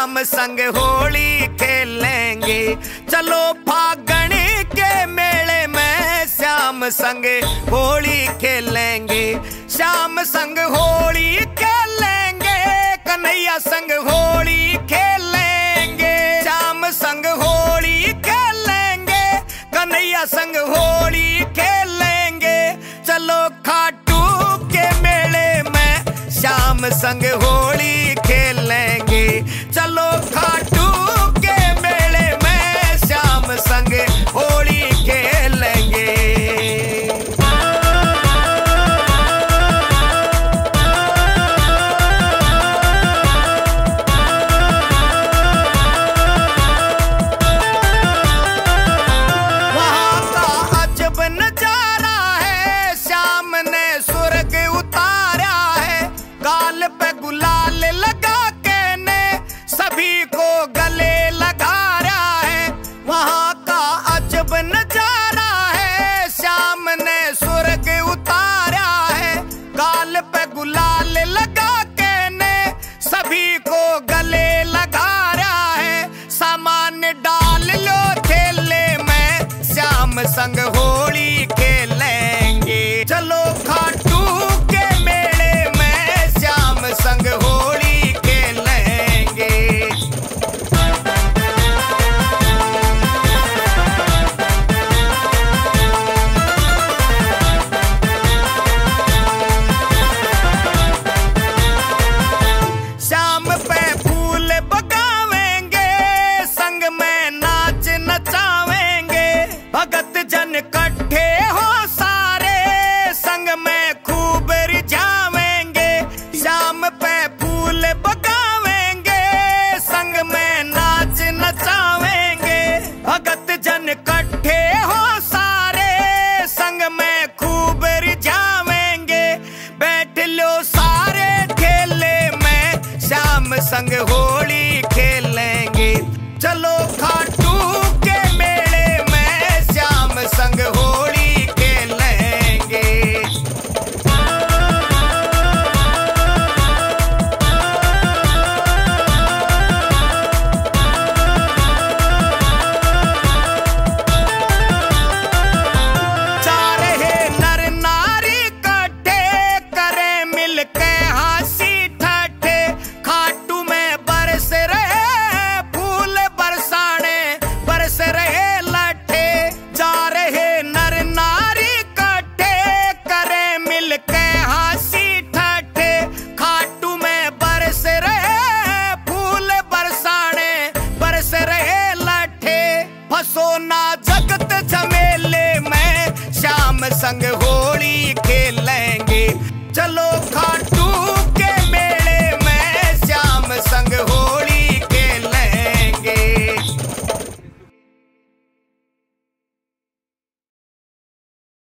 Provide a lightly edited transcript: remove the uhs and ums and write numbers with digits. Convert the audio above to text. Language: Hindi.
श्याम संग होली खेलेंगे। चलो फागण के मेले में श्याम संग होली खेलेंगे। श्याम संग होली खेलेंगे, कन्हैया संग होली खेलेंगे। श्याम संग होली खेलेंगे, कन्हैया संग होली खेलेंगे। चलो खाटू के मेले में श्याम संग होली खेलेंगे। चलो खाटू के मेले में श्याम संग होली खेलेंगे। वहाँ का अजब नजारा है, श्याम ने स्वर्ग उतारा है। गाल पे गुलाल लगा के ने सभी को गले लगा रहा है। वहाँ का अजब नजारा है, श्याम ने स्वर्ग उतारा है। गाल पे गुलाल लगा के ने सभी को गले लगा रहा है। सामान डाल लो थैले में श्याम संग होली खेलेंगे। चलो खाटू के मेले में श्याम संग होली खेलेंगे। श्याम पे फूल बगावेंगे, संग में नाच नचावेंगे। भगत जन इकट्ठे हो सारे, संग में खूब रिझावेंगे। श्याम पे फूल बगावेंगे, संग में नाच नचावेंगे। भगत जन इकट्ठे हो सारे, संग में खूब रिझावेंगे। बैठ लो सारे ठेले में श्याम संग होली खेलेंगे। चलो खाटू के मेले में श्याम संग होली खेलेंगे। चारे नर नारी इकट्ठे करें मिलके हंसी ठट्ठे। खाटू में बरस रहे फूल बरसाने, बरस रहे लट्ठे। जा रहे नर नारी इकट्ठे करें मिलके हंसी ठट्ठे। खाटू में बरस रहे फूल बरसाने, बरस रहे लट्ठे। फंसो ना जगत झमेले में श्याम संग होली खेलेंगे। चलो